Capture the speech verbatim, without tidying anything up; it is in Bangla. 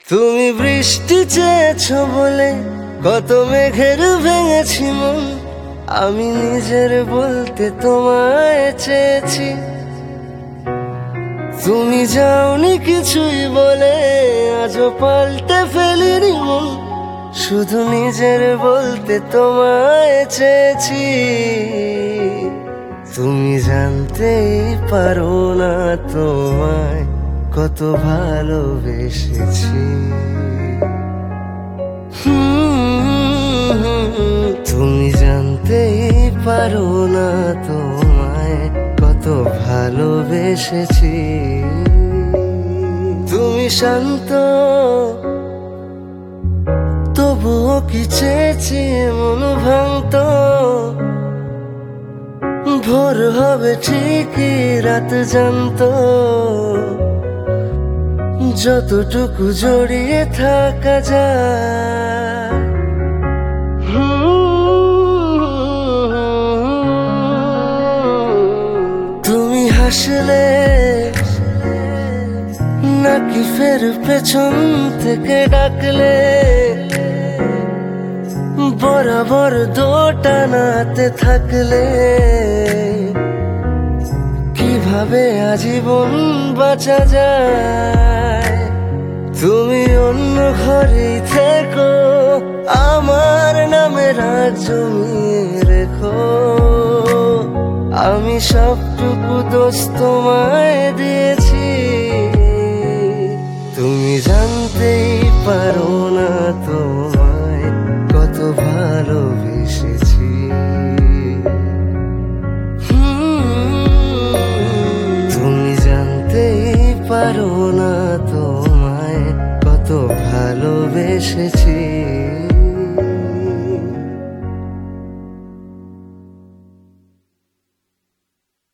তুমি বৃষ্টি চেয়েছ বলে কত মেঘের ভেঙেছি মন, আমি নিজের বলতে তোমায় চেয়েছি। তুমি যাওনি কিছুই বলে আজও পাল্টে ফেলিনি মন, শুধু নিজের বলতে তোমায় চেয়েছি। তুমি জানতেই পারো না তোমায় কত ভালোবেসেছি। তুমি জানতেই পারো না তোমায় কত ভালোবেসেছি। তুমি শান্ত তবুও কি চেয়েছি মন ভাঙত, ভোর হবে ঠিকই রাত জানতো, যতটুকু জড়িয়ে থাকা যায়। তুমি হাসলে নাকি ফের পেছন থেকে ডাকলে, বরাবর দোটানাতে থাকলে কিভাবে আজীবন বাঁচা যায়। তুমি অন্য ঘরেই থেকো, আমার নামে রাগ জমিয়ে রেখো, আমি সবটুকু দোষ তোমায় দিয়েছি। তুমি জানতেই পারো না তোমায় কত ভালোবেসেছি। তুমি জানতেই পারো না তোমায় কত ভালোবেসেছি।